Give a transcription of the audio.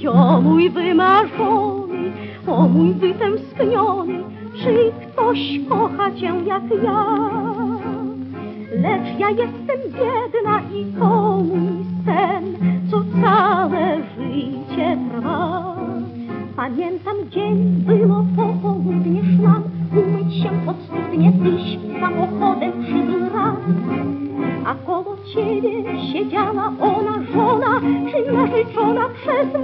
o mój wymarzony, o mój wytęskniony, czy ktoś kocha cię jak ja? Lecz ja jestem biedna i to mój sen, co całe życie trwa. Pamiętam dzień, było popołudnie, szłam umyć się pod studnię, tyś samochodem przybył raz. A koło ciebie siedziała ona, żona, czy narzeczona przez